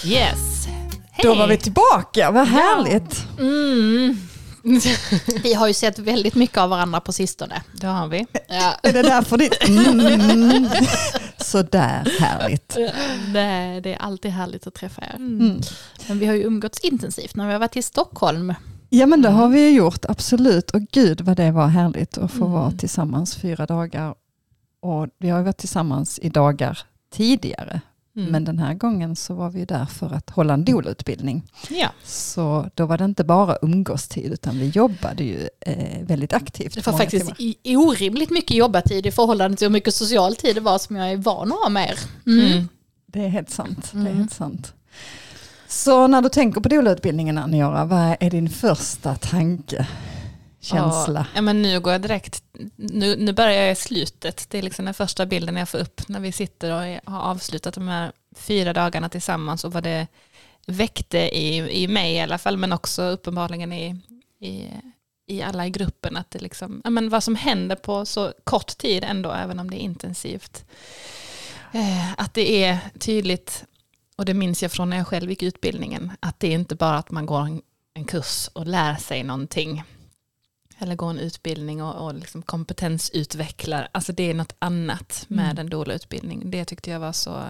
Yes. Hej. Då var vi tillbaka, vad härligt. Ja. Vi har ju sett väldigt mycket av varandra på sistone. Det har vi. Ja. Är det därför ditt sådär härligt? Det är alltid härligt att träffa er. Men vi har ju umgåtts intensivt när vi har varit i Stockholm. Ja, men det har vi gjort, absolut. Och gud vad det var härligt att få vara tillsammans 4 dagar. Och vi har varit tillsammans i dagar tidigare. Men den här gången så var vi där för att hålla en doula-utbildning. Ja. Så då var det inte bara umgåstid utan vi jobbade ju väldigt aktivt. Det var faktiskt orimligt mycket jobbatid i förhållande till hur mycket social tid det var som jag är van att ha med er. Det är helt sant. Det är helt sant. Så när du tänker på doula-utbildningen, Anja, vad är din första tanke? Känsla? Ja, men nu går jag direkt. Nu börjar jag i slutet. Det är liksom den första bilden jag får upp när vi sitter och har avslutat de här 4 dagarna tillsammans och vad det väckte i mig i alla fall, men också uppenbarligen i alla i gruppen, att det liksom, ja, men vad som händer på så kort tid ändå, även om det är intensivt. Att det är tydligt, och det minns jag från när jag själv gick utbildningen, att det är inte bara att man går en kurs och lär sig någonting eller går en utbildning och liksom kompetensutvecklar. Alltså det är något annat med en doula-utbildning. Det tyckte jag var så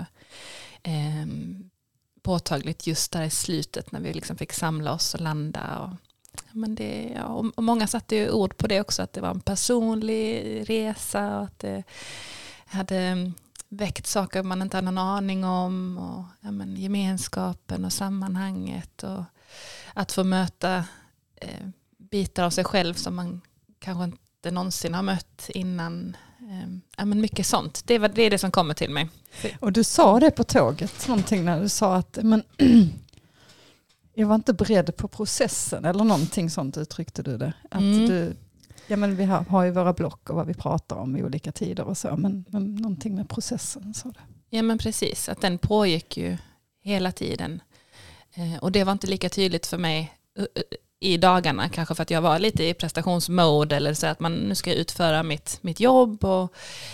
påtagligt just där i slutet när vi liksom fick samla oss och landa. Och många satte ju ord på det också, att det var en personlig resa och att det hade väckt saker man inte hade någon aning om, och gemenskapen och sammanhanget och att få möta bitar av sig själv som man kanske inte någonsin har mött innan. Men mycket sånt. Det är det som kommer till mig. Och du sa det på tåget, någonting när du sa att jag var inte beredd på processen eller någonting sånt, uttryckte du det. Att vi har ju våra block och vad vi pratar om i olika tider och så, men någonting med processen, sa det. Ja, men precis, att den pågick ju hela tiden. Och det var inte lika tydligt för mig i dagarna, kanske för att jag var lite i prestationsmode eller så, att nu ska jag utföra mitt jobb och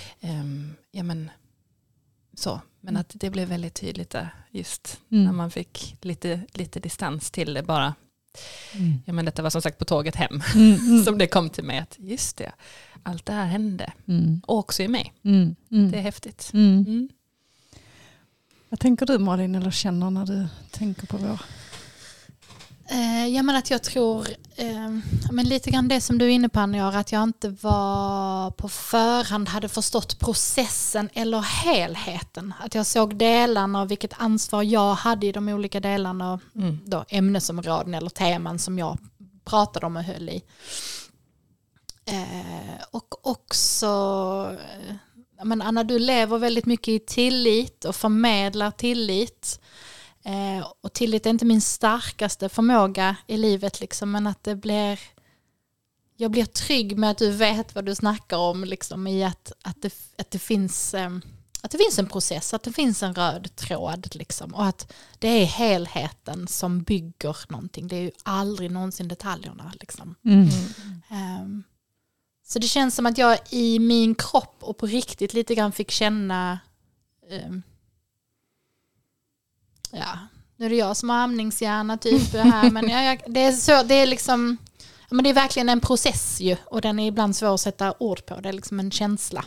men att det blev väldigt tydligt där just när man fick lite distans till det bara. Detta var som sagt på tåget hem som det kom till mig, att just det, allt det här hände och också i mig. Det är häftigt. Vad tänker du, Malin, eller känner när du tänker på vår? Att jag tror lite grann det som du är inne på, Anja, att jag inte var på förhand hade förstått processen eller helheten. Att jag såg delarna och vilket ansvar jag hade i de olika delarna, då ämnesområden eller teman som jag pratade om och höll i. Och också, Anna, du lever väldigt mycket i tillit och förmedlar tillit. Och tillit är inte min starkaste förmåga i livet, liksom, men att jag blir trygg med att du vet vad du snackar om, liksom, i att det finns en process, att det finns en röd tråd, liksom, och att det är helheten som bygger någonting. Det är ju aldrig någonsin detaljerna, liksom. Så det känns som att jag i min kropp och på riktigt lite grann fick känna nu är det jag som har amningshjärna typ här, men det är liksom, men det är verkligen en process ju, och den är ibland svår att sätta ord på. Det är liksom en känsla.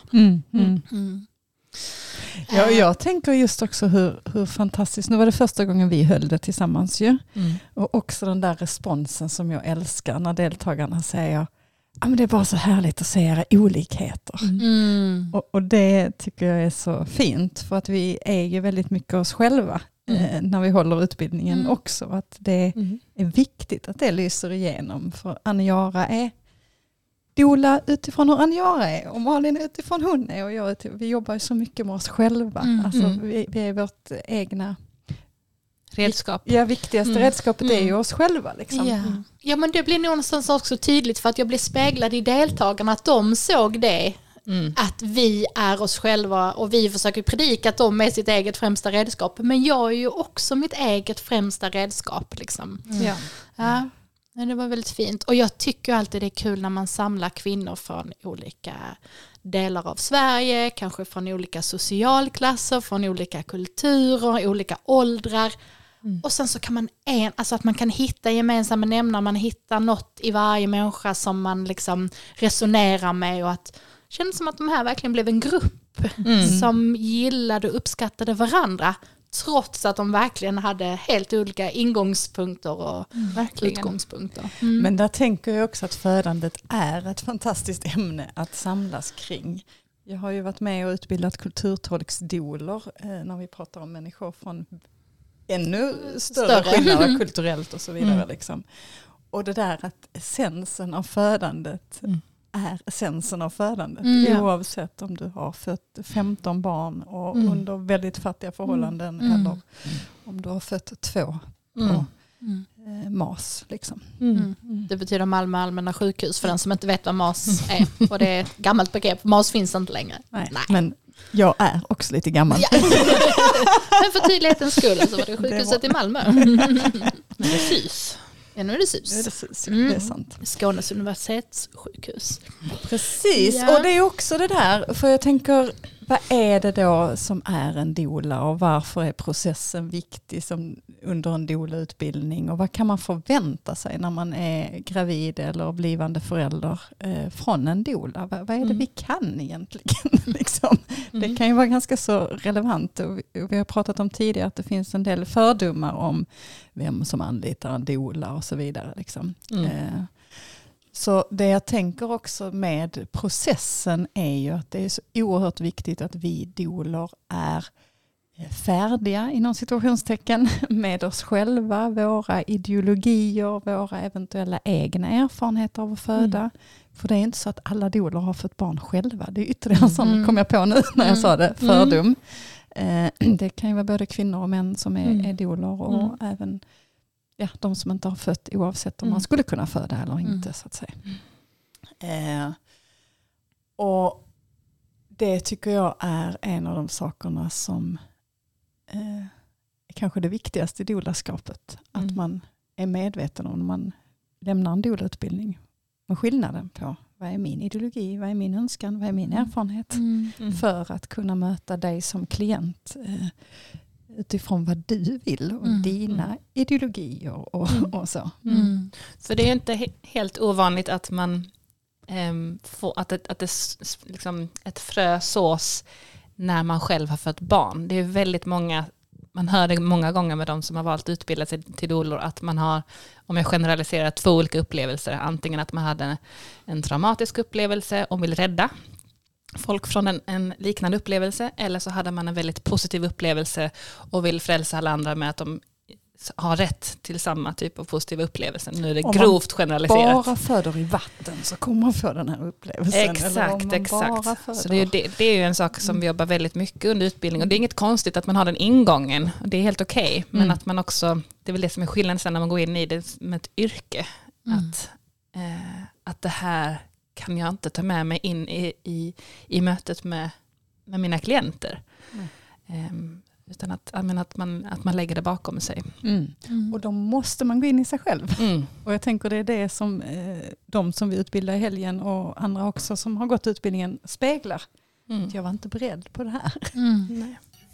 Ja, jag tänker just också hur fantastiskt. Nu var det första gången vi höll det tillsammans ju. Och också den där responsen som jag älskar när deltagarna säger, men det är bara så härligt att se era olikheter. Och det tycker jag är så fint, för att vi äger väldigt mycket oss själva när vi håller utbildningen också. Att det är viktigt att det lyser igenom, för Anja är doula utifrån hur Anja är, och Malin är utifrån hon är, och vi jobbar ju så mycket med oss själva. Alltså, vi är vårt egna redskap. Ja, viktigaste redskapet är ju oss själva. Liksom. Ja, men det blir någonstans också tydligt, för att jag blev speglad i deltagarna, att de såg det. Att vi är oss själva, och vi försöker predika att de är sitt eget främsta redskap. Men jag är ju också mitt eget främsta redskap. Liksom. Ja, det var väldigt fint. Och jag tycker alltid det är kul när man samlar kvinnor från olika delar av Sverige, kanske från olika socialklasser, från olika kulturer, olika åldrar. Och sen så kan man att man kan hitta gemensamma nämnare, man hittar något i varje människa som man liksom resonerar med, och att det känns som att de här verkligen blev en grupp som gillade och uppskattade varandra, trots att de verkligen hade helt olika ingångspunkter och utgångspunkter. Men där tänker jag också att födandet är ett fantastiskt ämne att samlas kring. Jag har ju varit med och utbildat kulturtolksdoler när vi pratar om människor från ännu större skillnader kulturellt och så vidare. Liksom. Och det där att essensen av födandet är essensen av födandet. Oavsett om du har fött 15 barn och under väldigt fattiga förhållanden eller om du har fött 2 på MAS. Liksom. Det betyder Malmö allmänna sjukhus för den som inte vet vad MAS är. Och det är ett gammalt begrepp. MAS finns inte längre. Nej. Men jag är också lite gammal. Ja. Men för tydlighetens skull så var det sjukhuset i Malmö. Men det är SUS. Ja, nu är det SUS. Det är sant. Skånes universitetssjukhus. Precis, och det är också det där. För jag tänker, vad är det då som är en doula och varför är processen viktig under en doula-utbildning? Och vad kan man förvänta sig när man är gravid eller blivande förälder från en doula? Vad är det vi kan egentligen? Liksom? Det kan ju vara ganska så relevant. Och vi har pratat om tidigare att det finns en del fördomar om vem som anlitar en doula och så vidare. Liksom. Så det jag tänker också med processen är ju att det är så oerhört viktigt att vi doulor är färdiga inom situationstecken med oss själva, våra ideologier, våra eventuella egna erfarenheter av att föda. För det är inte så att alla doulor har fått barn själva. Det är ytterligare en sån, kom jag på nu när jag sa det, fördom. Det kan ju vara både kvinnor och män som är doulor och även de som inte har fött, oavsett om man skulle kunna föda eller inte så att säga. Och det tycker jag är en av de sakerna som är kanske det viktigaste i doulaskapet. Att man är medveten om när man lämnar en doulautbildning och skillnaden på vad är min ideologi, vad är min önskan, vad är min erfarenhet för att kunna möta dig som klient utifrån vad du vill och dina ideologier och så. Så det är inte helt ovanligt att man får att liksom ett frö sås när man själv har fått barn. Det är väldigt många, man hör det många gånger med de som har valt att utbilda sig till doulor, att man har, om jag generaliserar, 2 olika upplevelser. Antingen att man hade en traumatisk upplevelse och vill rädda folk från en liknande upplevelse, eller så hade man en väldigt positiv upplevelse och vill frälsa alla andra med att de har rätt till samma typ av positiva upplevelser. Nu är det grovt generaliserat. Om man bara föder i vatten så kommer man få den här upplevelsen. Exakt. Så det är ju en sak som vi jobbar väldigt mycket under utbildning, och det är inget konstigt att man har den ingången, och det är helt okej. Men att man också, det är väl det som är skillnaden sen när man går in i det med ett yrke, att det här kan jag inte ta med mig in i mötet med mina klienter. Utan att man lägger det bakom sig. Och då måste man gå in i sig själv. Och jag tänker det är det som de som vi utbildar i helgen och andra också som har gått utbildningen speglar. Jag var inte beredd på det här. Nej.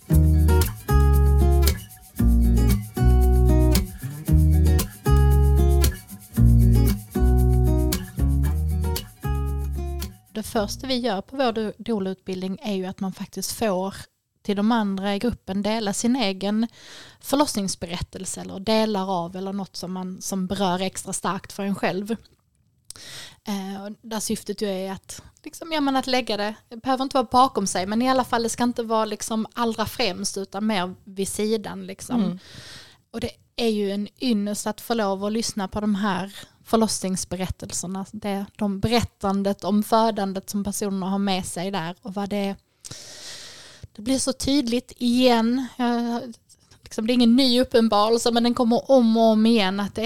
Det första vi gör på vår doula-utbildning är ju att man faktiskt får till de andra i gruppen dela sin egen förlossningsberättelse eller delar av, eller något som berör extra starkt för en själv. Där syftet ju är att, liksom, att lägga det behöver inte vara bakom sig, men i alla fall det ska inte vara liksom allra främst utan mer vid sidan. Liksom. Och det är ju en ynnest att få lov att lyssna på de här förlossningsberättelserna. De berättandet om födandet som personerna har med sig där, och vad det blir så tydligt igen. Det är ingen ny uppenbarelse, men den kommer om och om igen, att det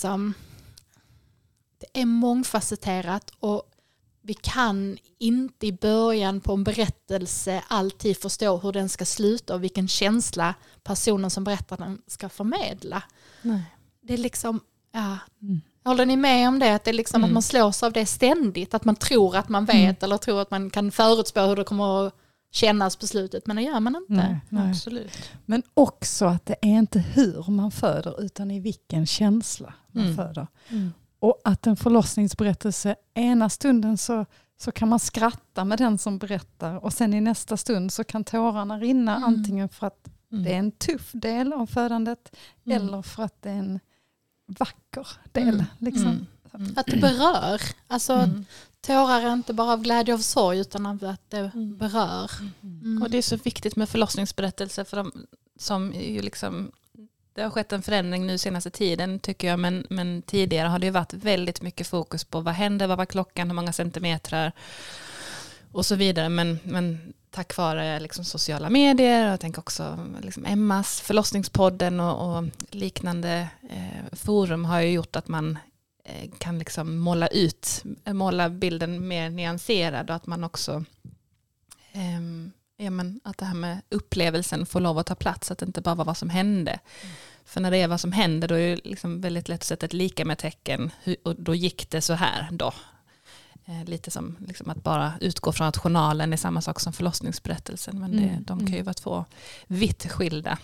är mångfacetterat, och vi kan inte i början på en berättelse alltid förstå hur den ska sluta och vilken känsla personen som berättar den ska förmedla. Nej. Det är håller ni med om det? Att det är att man slås av det ständigt, att man tror att man vet eller tror att man kan förutspå hur det kommer att kännas på slutet, men det gör man inte. Nej. Absolut. Men också att det är inte hur man föder utan i vilken känsla man föder. Och att en förlossningsberättelse, ena stunden så kan man skratta med den som berättar och sen i nästa stund så kan tårarna rinna antingen för att det är en tuff del av födandet eller för att det är en vacker del. Liksom. Att det berör. Alltså tårar är inte bara av glädje och sorg utan av att det berör. Och det är så viktigt med förlossningsberättelser för de som ju liksom, det har skett en förändring nu senaste tiden tycker jag, men tidigare har det ju varit väldigt mycket fokus på vad händer, vad var klockan, hur många centimeter och så vidare. Men tack vare liksom sociala medier och jag tänker också liksom Emmas förlossningspodden och liknande forum har ju gjort att man kan liksom måla bilden mer nyanserad och att man också att det här med upplevelsen får lov att ta plats, att det inte bara var vad som hände. För när det är vad som händer då är det liksom väldigt lätt att sätta ett lika med tecken och då gick det så här då. Lite som liksom att bara utgå från att journalen är samma sak som förlossningsberättelsen, men de kan ju vara två vitt skilda.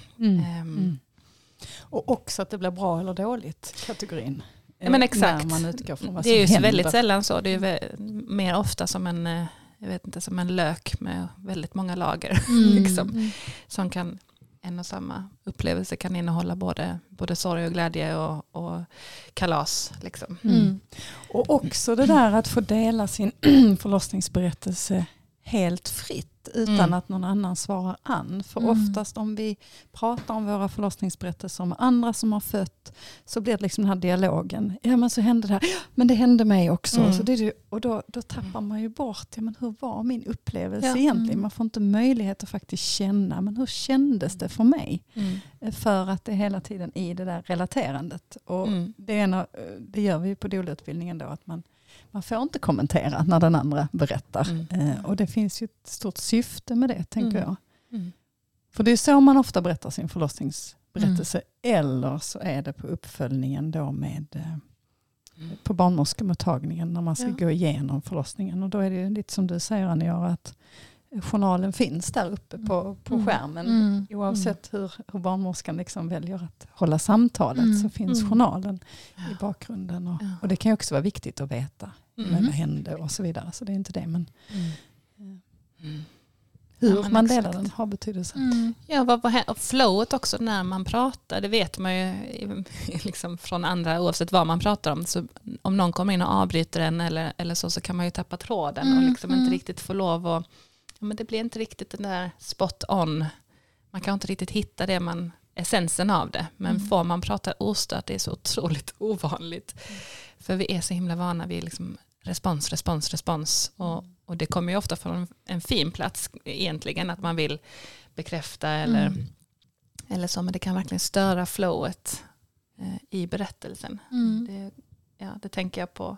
Och också att det blir bra eller dåligt kategorin. Men exakt. När man utgår från vad det är ju som händer. väldigt sällan så. Det är mer ofta som som en lök med väldigt många lager. Liksom, som kan, en och samma upplevelse kan innehålla både sorg och glädje och kalas. Liksom. Och också det där att få dela sin förlossningsberättelse helt fritt utan att någon annan svarar an. För oftast om vi pratar om våra förlossningsberättelser med andra som har fött så blir det liksom den här dialogen. Ja men så hände det här, men det hände mig också. Så och då tappar man ju bort, men hur var min upplevelse egentligen? Man får inte möjlighet att faktiskt känna, men hur kändes det för mig? För att det är hela tiden i det där relaterandet. Och det gör vi på doula-utbildningen då, att man får inte kommentera när den andra berättar. Och det finns ju ett stort syfte med det, tänker jag. För det är så man ofta berättar sin förlossningsberättelse. Eller så är det på uppföljningen då på barnmorskemottagningen när man ska gå igenom förlossningen. Och då är det lite som du säger, Anja, att journalen finns där uppe på skärmen. Oavsett hur barnmorskan liksom väljer att hålla samtalet så finns journalen i bakgrunden. Och det kan ju också vara viktigt att veta vad hände och så vidare. Så det är inte det, men hur man delar den har betydelse. Ja, och flowet också när man pratar, det vet man ju liksom från andra, oavsett vad man pratar om. Så om någon kommer in och avbryter en eller så kan man ju tappa tråden och liksom inte riktigt få lov att men det blir inte riktigt den där spot on. Man kan inte riktigt hitta essensen av det. Men får man prata ostört, det är så otroligt ovanligt. För vi är så himla vana vid liksom respons. Och det kommer ju ofta från en fin plats egentligen. Att man vill bekräfta eller så. Men det kan verkligen störa flowet i berättelsen. Det tänker jag på.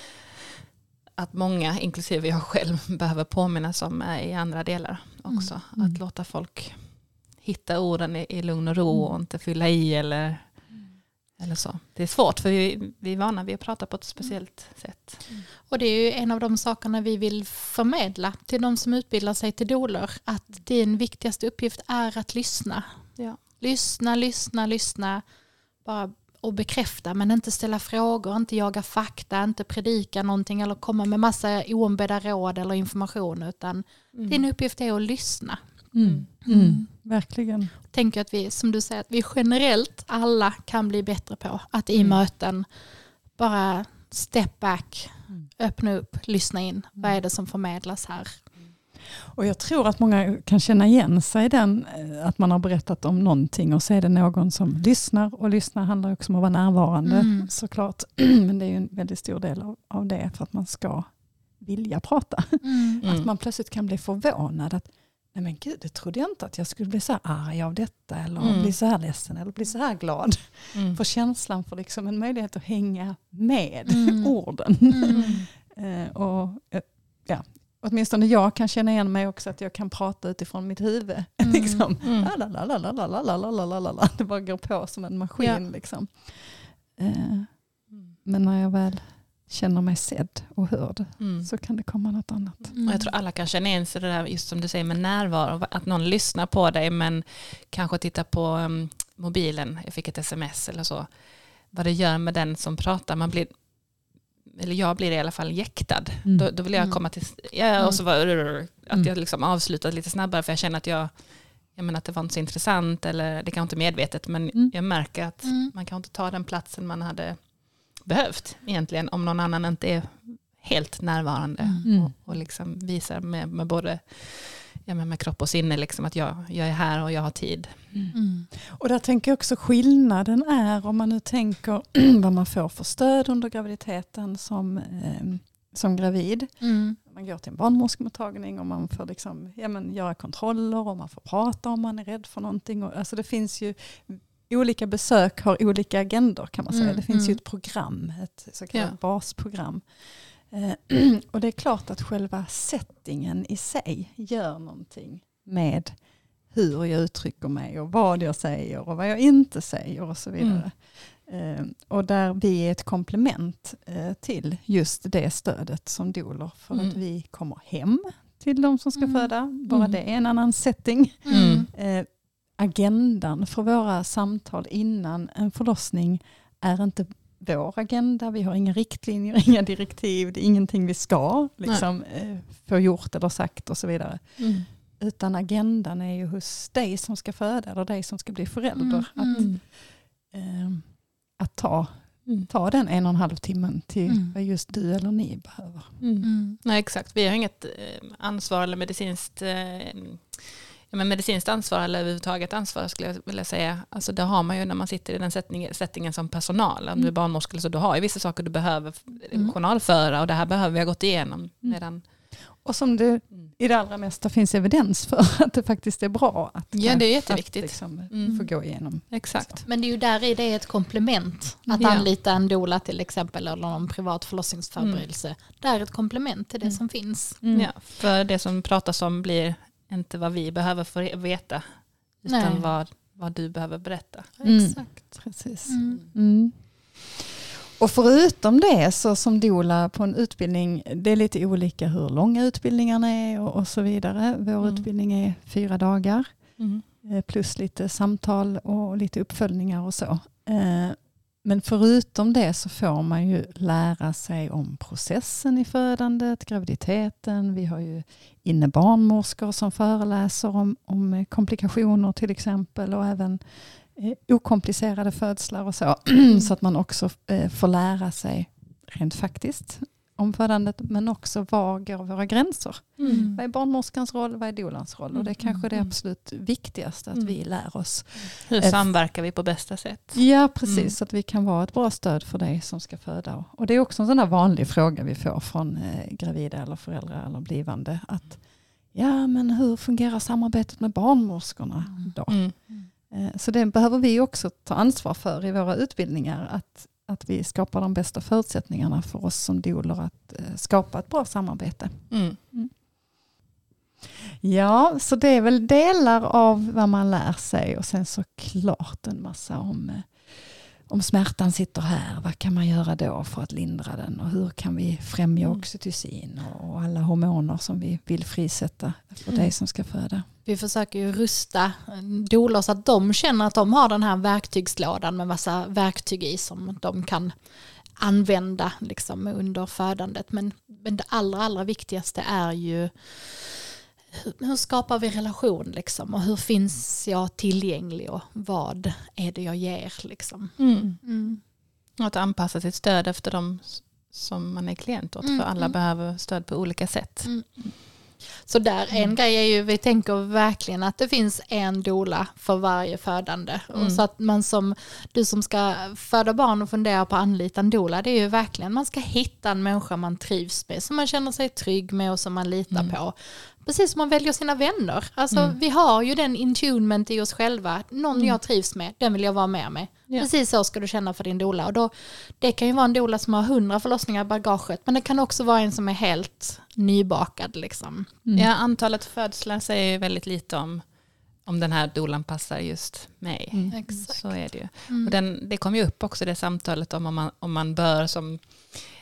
Att många, inklusive jag själv, behöver påminnas om i andra delar också. Att låta folk hitta orden i lugn och ro och inte fylla i eller så. Det är svårt för vi är vana vid att prata på ett speciellt sätt. Och det är ju en av de sakerna vi vill förmedla till de som utbildar sig till doulor. Att din viktigaste uppgift är att lyssna. Ja. Lyssna. Bara och bekräfta, men inte ställa frågor, inte jaga fakta, inte predika någonting eller komma med massa oombedda råd eller information, utan din uppgift är att lyssna. Verkligen. Tänk att vi, som du säger, att vi generellt alla kan bli bättre på att i möten bara step back, öppna upp, lyssna in. Vad är det som förmedlas här? Och jag tror att många kan känna igen sig i den, att man har berättat om någonting och så är det någon som lyssnar, och lyssna handlar också om att vara närvarande såklart. Men det är ju en väldigt stor del av det för att man ska vilja prata. Att man plötsligt kan bli förvånad att nej men gud, det trodde jag inte att jag skulle bli så här arg av detta eller bli så här ledsen eller bli så här glad. För känslan för liksom en möjlighet att hänga med orden. Och ja, åtminstone jag kan känna igen mig också att jag kan prata utifrån mitt huvud. Liksom. Det bara går på som en maskin. Liksom. Men när jag väl känner mig sedd och hörd, så kan det komma något annat. Och jag tror alla kan känna igen sig det där, just som du säger med närvaro, att någon lyssnar på dig men kanske tittar på mobilen, jag fick ett sms eller så, vad det gör med den som pratar. Jag blir i alla fall jäktad. Då vill jag komma till och så att jag liksom avslutar lite snabbare, för jag känner att jag menar att det var inte så intressant, eller det kan inte medvetet, men jag märker att man kan inte ta den platsen man hade behövt egentligen, om någon annan inte är helt närvarande och liksom visar med både med kropp och sinne liksom, att jag är här och jag har tid. Och där tänker jag också skillnaden är, om man nu tänker vad man får för stöd under graviditeten som gravid. Man går till en barnmorskemottagning och man får liksom, göra kontroller och man får prata om man är rädd för någonting. Och, alltså det finns ju olika besök har olika agendor, kan man säga. Det finns ju ett program, ett så kallat basprogram. Och det är klart att själva settingen i sig gör någonting med hur jag uttrycker mig och vad jag säger och vad jag inte säger och så vidare. Och där vi är ett komplement till just det stödet som doulor, för att vi kommer hem till de som ska föda. Bara det är en annan setting. Agendan för våra samtal innan en förlossning är inte vår agenda. Vi har inga riktlinjer, inga direktiv. Det är ingenting vi ska få gjort eller sagt och så vidare. Utan agendan är ju hos dig som ska föda eller dig som ska bli förälder. Att ta den 1,5 timmen till vad just du eller ni behöver. Nej, exakt. Vi har inget ansvar eller medicinskt ansvar eller överhuvudtaget ansvar, skulle jag vilja säga. Alltså det har man ju när man sitter i den settingen som personal. Om du är barnmorska, så du har ju vissa saker du behöver journalföra, och det här behöver vi ha gått igenom redan. Och som det i det allra mesta finns evidens för att det faktiskt är bra att, det är jätteviktigt. Att liksom få gå igenom. Exakt. Så. Men det är ju där i det är ett komplement att anlita en doula till exempel, eller någon privat förlossningsförberedelse. Det är ett komplement till det som finns. Ja, för det som pratas om blir inte vad vi behöver få veta, utan vad du behöver berätta. Exakt. Precis. Och förutom det, så som doula på en utbildning, det är lite olika hur långa utbildningarna är och så vidare. Vår utbildning är 4 dagar plus lite samtal och lite uppföljningar och så. Men förutom det så får man ju lära sig om processen i födandet, graviditeten. Vi har ju inne barnmorskor som föreläser om komplikationer till exempel, och även okomplicerade födslar och så. Så att man också får lära sig rent faktiskt om födandet, men också var går våra gränser. Vad är barnmorskans roll, vad är doulans roll? Och det är kanske det absolut viktigaste, att vi lär oss. Hur samverkar vi på bästa sätt? Ja, precis. Så att vi kan vara ett bra stöd för dig som ska föda. Och det är också en sån där vanlig fråga vi får från gravida eller föräldrar eller blivande. Att men hur fungerar samarbetet med barnmorskorna då? Så det behöver vi också ta ansvar för i våra utbildningar. Att vi skapar de bästa förutsättningarna för oss som doulor att skapa ett bra samarbete. Ja, så det är väl delar av vad man lär sig. Och sen så klart en massa om smärtan sitter här. Vad kan man göra då för att lindra den? Och hur kan vi främja oxytocin och alla hormoner som vi vill frisätta för dig som ska föda? Vi försöker ju rusta doulor så att de känner att de har den här verktygslådan med massa verktyg i som de kan använda liksom under födandet. Men det allra viktigaste är ju hur skapar vi relation liksom, och hur finns jag tillgänglig och vad är det jag ger liksom. Och att anpassa sitt stöd efter dem som man är klient åt, för alla behöver stöd på olika sätt. Så där en grej är ju, vi tänker verkligen att det finns en doula för varje födande. Och så att du som ska föda barn och fundera på att anlita en doula, det är ju verkligen, man ska hitta en människa man trivs med, som man känner sig trygg med och som man litar på. Precis som man väljer sina vänner. Alltså vi har ju den intunement i oss själva. Någon jag trivs med, den vill jag vara med. Ja. Precis så ska du känna för din doula. Och då, det kan ju vara en doula som har 100 förlossningar i bagaget. Men det kan också vara en som är helt nybakad. Liksom. Ja, antalet födslar säger ju väldigt lite om den här doulan passar just mig. Exakt. Så är det ju. Och det kom ju upp också det samtalet om man bör som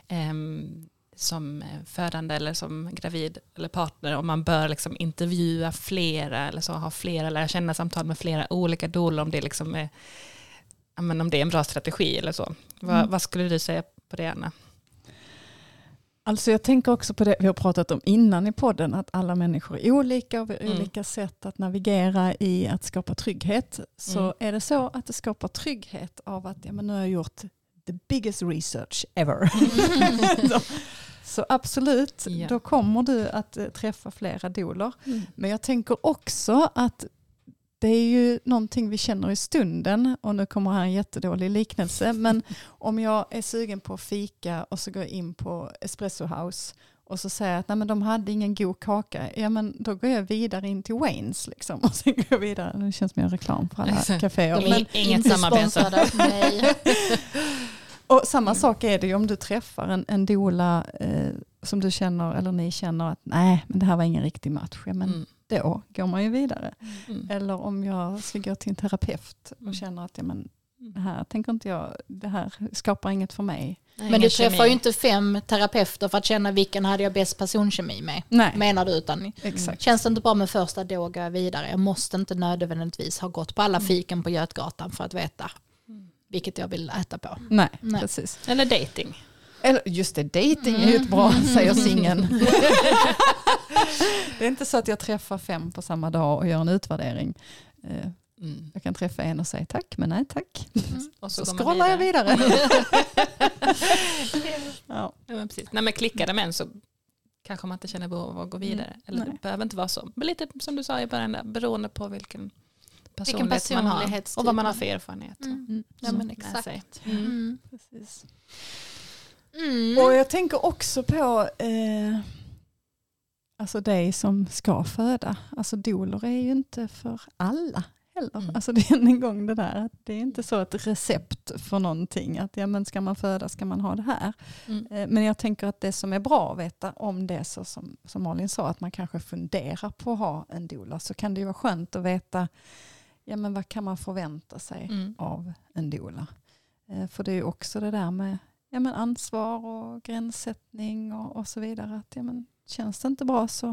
som födande eller som gravid eller partner, om man bör liksom intervjua flera eller så, ha flera lära känna samtal med flera olika doulor, om det liksom är, om det är en bra strategi eller så. Vad skulle du säga på det, Anna? Alltså jag tänker också på det vi har pratat om innan i podden, att alla människor är olika och vi har olika sätt att navigera i att skapa trygghet. Så är det så att det skapar trygghet av att nu har jag gjort the biggest research ever. Så absolut, då kommer du att träffa flera doulor. Men jag tänker också att det är ju någonting vi känner i stunden, och nu kommer här en jättedålig liknelse, men om jag är sugen på att fika och så går jag in på Espresso House och så säger jag att nej, men de hade ingen god kaka, ja men då går jag vidare in till Waynes liksom, och sen går jag vidare. Det känns som en reklam för alla kaféer. Men inget samarbete. Nej. Och samma sak är det ju om du träffar en doula som du känner, eller ni känner att nej, men det här var ingen riktig match. Ja, men då går man ju vidare. Eller om jag ska gå till en terapeut och känner att det här tänker inte jag, det här skapar inget för mig. Nej, men du träffar ju inte 5 terapeuter för att känna vilken hade jag bäst personkemi med. Nej. Menar du, utan Exakt. Känns det inte bra med första, då går jag vidare. Jag måste inte nödvändigtvis ha gått på alla fiken på Götgatan för att veta vilket jag vill äta på. Nej, precis. Eller dating. Eller just det, dating är ju ett bra, säger singeln. Det är inte så att jag träffar 5 på samma dag och gör en utvärdering. Jag kan träffa en och säga tack, men nej tack. Och så scrollar jag vidare. Ja, men precis. Nej, men klickade män så kanske man inte känner behov av att gå vidare. Eller det behöver inte vara så. Men lite som du sa i början, beroende på vilken personlighet man har och vad man har för erfarenhet. Ja, men exakt. Precis. Och jag tänker också på alltså dig som ska föda. Alltså doulor är ju inte för alla heller. Alltså det är en gång det där, att det är inte så ett recept för någonting, att men ska man föda ska man ha det här. Men jag tänker att det som är bra att veta, om det är så som Malin sa, att man kanske funderar på att ha en doula, så kan det ju vara skönt att veta men vad kan man förvänta sig av en doula. För det är ju också det där med ansvar och gränssättning och så vidare. Att känns det inte bra så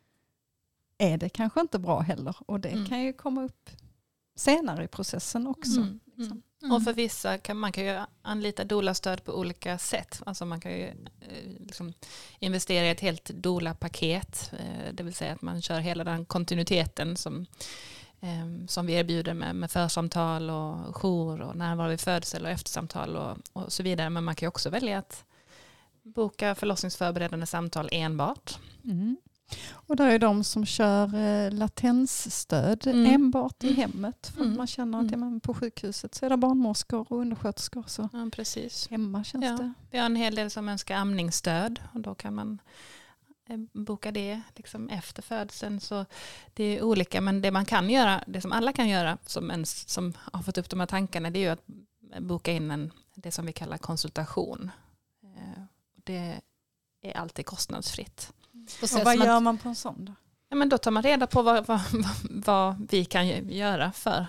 är det kanske inte bra heller. Och det kan ju komma upp senare i processen också. Och för vissa man kan ju anlita doulastöd på olika sätt. Alltså man kan ju investera i ett helt doula-paket. Det vill säga att man kör hela den kontinuiteten som vi erbjuder med församtal och jour och närvaro vid födsel och eftersamtal och så vidare. Men man kan ju också välja att boka förlossningsförberedande samtal enbart. Och det är de som kör latensstöd enbart i hemmet. För att man känner att på sjukhuset så är det barnmorskor och undersköterskor. Så precis. Hemma känns det. Vi har en hel del som önskar amningsstöd, och då kan man boka det liksom efter födseln. Så det är olika, men det man kan göra, det som alla kan göra som har fått upp de här tankarna, det är ju att boka in det som vi kallar konsultation. Det är alltid kostnadsfritt. Och vad gör man på en sån då? Ja, men då tar man reda på vad vi kan göra för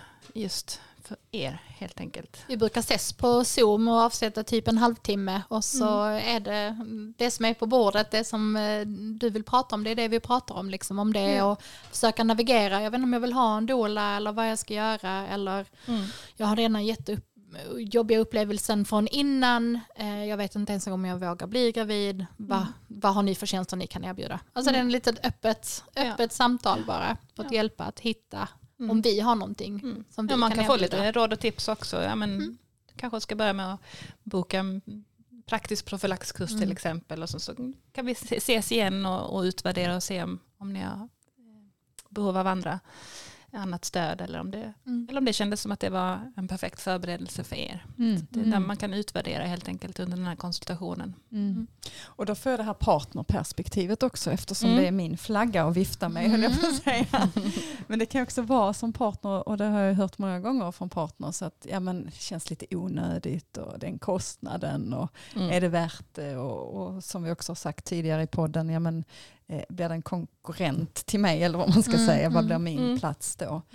er helt enkelt. Vi brukar ses på Zoom och avsätta typ en halvtimme, och så är det som är på bordet, det som du vill prata om, det är det vi pratar om. Liksom, om det är att försöka navigera. Jag vet inte om jag vill ha en doula eller vad jag ska göra. Eller jag har redan jobbiga upplevelsen från innan. Jag vet inte ens om jag vågar bli gravid. Vad har ni för tjänster ni kan erbjuda? Alltså det är en litet öppet samtal bara. För att hjälpa att hitta om vi har någonting som vi man kan få erbjuda. lite råd och tips också. Kanske ska börja med att boka en praktisk profylaxkurs till exempel. Och så kan vi ses igen och utvärdera och se om ni har behov av annat stöd, eller om det kändes som att det var en perfekt förberedelse för er. Det är där man kan utvärdera helt enkelt under den här konsultationen. Och då får jag det här partnerperspektivet också, eftersom det är min flagga att vifta med, höll jag på att säga. Men det kan också vara som partner, och det har jag hört många gånger från partner, så att det känns lite onödigt, och den kostnaden, och är det värt det, och som vi också har sagt tidigare i podden, blir det en konkurrent till mig, eller vad man ska säga, vad blir min plats då?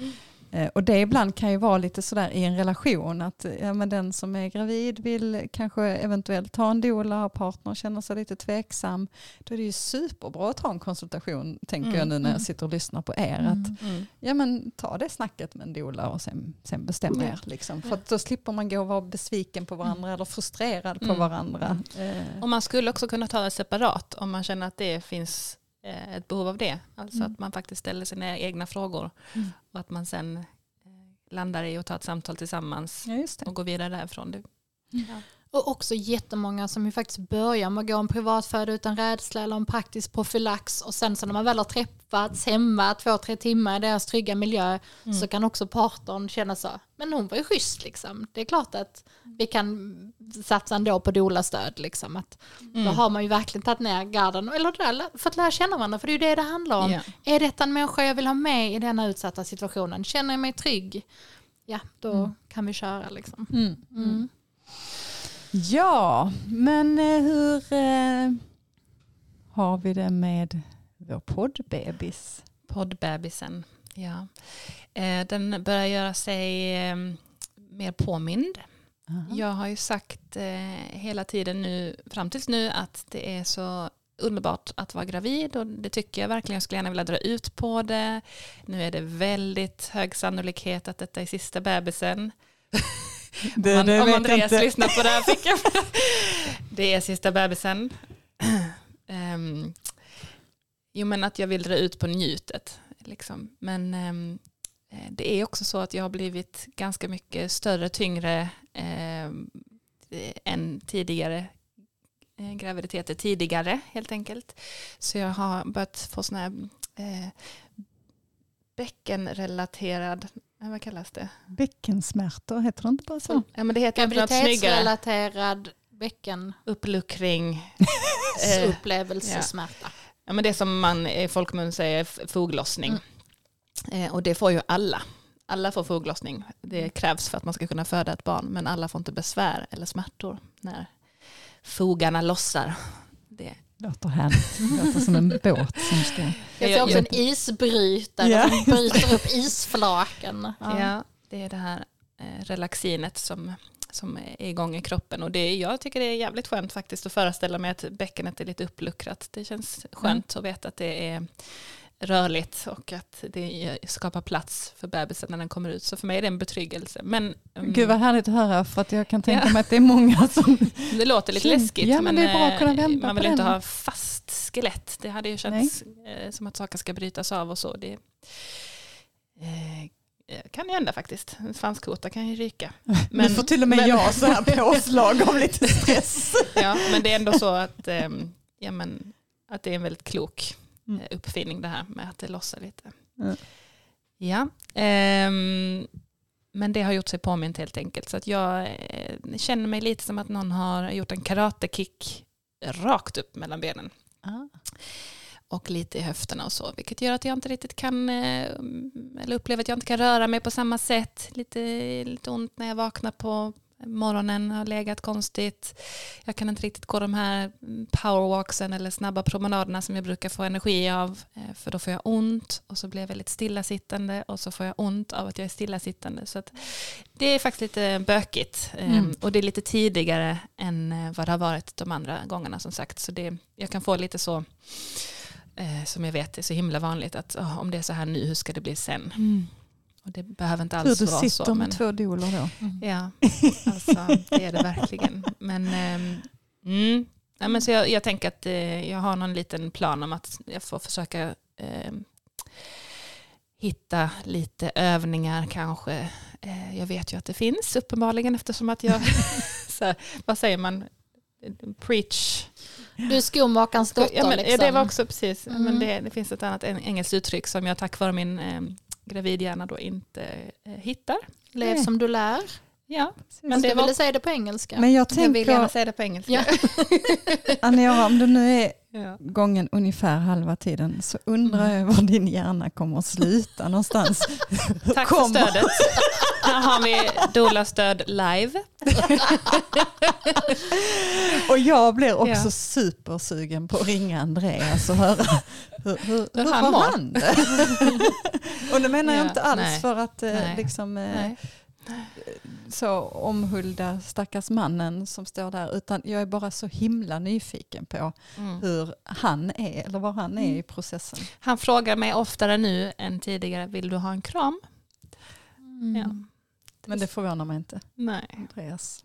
Och det ibland kan ju vara lite sådär i en relation att men den som är gravid vill kanske eventuellt ta en doula och partner känner sig lite tveksam. Då är det ju superbra att ta en konsultation, tänker jag nu när jag sitter och lyssnar på er. Att, ja, men ta det snacket med en doula och sen bestämma er. Liksom. För att då slipper man gå och vara besviken på varandra eller frustrerad på varandra. Och man skulle också kunna ta det separat om man känner att det finns ett behov av det. Alltså att man faktiskt ställer sina egna frågor och att man sen landar i att ta ett samtal tillsammans och går vidare därifrån. Ja. Och också jättemånga som ju faktiskt börjar med att gå en privatföda utan rädsla eller en praktisk profylax och sen så när man väl har träffats hemma 2-3 timmar i deras trygga miljö så kan också partnern känna så, men hon var ju schysst liksom. Det är klart att vi kan satsa ändå på doula-stöd liksom. Att då har man ju verkligen tagit ner garden eller det där, för att lära känna varandra, för det är ju det handlar om. Är detta en människa jag vill ha med i denna utsatta situationen? Känner jag mig trygg? Ja, då kan vi köra liksom. Ja, men hur har vi det med vår poddbebis? Poddbebisen, ja. Den börjar göra sig mer påmind. Jag har ju sagt hela tiden nu, fram tills nu, att det är så underbart att vara gravid och det tycker jag verkligen. Jag skulle gärna vilja dra ut på det. Nu är det väldigt hög sannolikhet att detta är sista bebisen. Om Andreas lyssnar på det här fick jag. Det är sista bebisen. Jo, men att jag vill dra ut på njutet. Liksom. Men det är också så att jag har blivit ganska mycket större, tyngre än tidigare graviditeter tidigare helt enkelt. Så jag har börjat få såna här bäckenrelaterad, vad kallas det? Bäckensmärtor, heter det inte bara så? Ja, men det heter graviditetsrelaterad bäcken uppluckring upplevelsesmärta. Ja, men det som man i folkmun säger foglossning. Och det får ju alla. Alla får foglossning. Det krävs för att man ska kunna föda ett barn, men alla får inte besvär eller smärtor när fogarna lossar. Det låter härligt. Det låter som en båt som ska... Jag ser också en isbrytare som bryter upp isflaken. Ja, det är det här relaxinet som är igång i kroppen. Och jag tycker det är jävligt skönt faktiskt att föreställa mig att bäckenet är lite uppluckrat. Det känns skönt att veta att det är rörligt och att det skapar plats för bebisen när den kommer ut. Så för mig är det en betryggelse. Men, Gud vad härligt att höra, för att jag kan tänka mig att det är många som... Det låter lite läskigt, ja, men det är bra att kunna vänta man vill på inte den. ha fast skelett. Det hade ju känts som att saker ska brytas av och så. Det kan ju hända faktiskt. En svanskota kan ju ryka. Men får till och med jag så här påslag av lite stress. Ja, men det är ändå så att, att det är en väldigt klok uppfinning det här med att det lossar lite. Ja, men det har gjort sig påmint helt enkelt. Så att jag känner mig lite som att någon har gjort en karatekick rakt upp mellan benen. Och lite i höfterna och så. Vilket gör att jag inte riktigt kan, eller upplever att jag inte kan röra mig på samma sätt. Lite ont när jag vaknar på morgonen, har legat konstigt. Jag kan inte riktigt gå de här powerwalksen eller snabba promenaderna som jag brukar få energi av. För då får jag ont och så blir jag väldigt stillasittande och så får jag ont av att jag är stillasittande. Så att det är faktiskt lite bökigt. Och det är lite tidigare än vad det har varit de andra gångerna som sagt. Så jag kan få lite så, som jag vet är så himla vanligt, att om det är så här nu, hur ska det bli sen? Och det behöver inte alls vara så. Du sitter med 2 doulor då. Ja, alltså det är det verkligen. Men så jag tänker att jag har någon liten plan om att jag får försöka hitta lite övningar kanske. Jag vet ju att det finns uppenbarligen, eftersom att jag, så här, vad säger man? Preach. Du är skomakarens dotter. Ja, men, liksom. Det var också precis. Men det finns ett annat engelskt uttryck som jag tack vare min gravidhjärna då inte hittar. Lev som du lär. Ja, men det ville säga det på engelska. Men jag vill gärna säga det på engelska. Ja. Anna, om det nu är gången ungefär halva tiden, så undrar jag var din hjärna kommer att sluta någonstans. Tack för stödet. Här har vi doula-stöd live. Och jag blir också supersugen på att ringa Andreas och höra hur har han det? Och det menar jag Ja, inte alls nej. för att Nej. liksom Nej. så omhulda stackars mannen som står där, utan jag är bara så himla nyfiken på hur han är eller var han är i processen. Han frågar mig oftare nu än tidigare, vill du ha en kram? Ja. Men det förvånar mig inte, Nej. Andreas.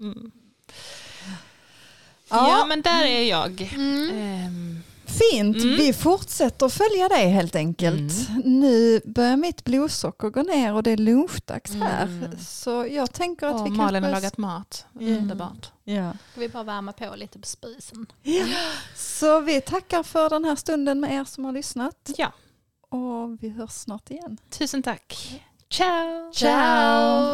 Ja, men där är jag. Fint, vi fortsätter följa dig helt enkelt. Nu börjar mitt blodsocker gå ner och det är lunchdags här. Så jag tänker att vi kan... Malin har lagat mat, underbart. Ja. Vi bara värma på lite på spisen. Ja. Så vi tackar för den här stunden med er som har lyssnat. Ja, Och vi hörs snart igen. tusen tack. Ciao! Ciao!